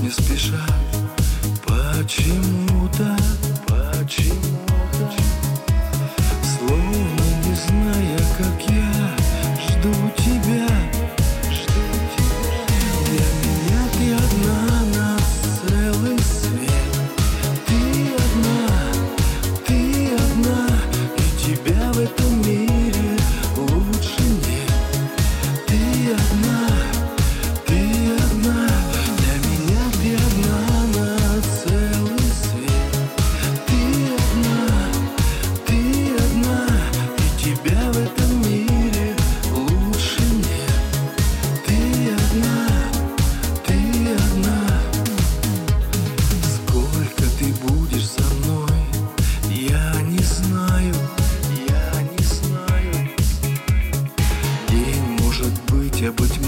не спеша, почему-то, словно не зная, как я жду тебя. Для меня ты одна на целый свет. Ты одна, и тебя в этом мире лучше нет. Ты одна, для меня ты одна на целый свет. Ты одна, и тебя в этом мире лучше нет. Ты одна. Сколько ты будешь со мной, я не знаю. День может быть, а быть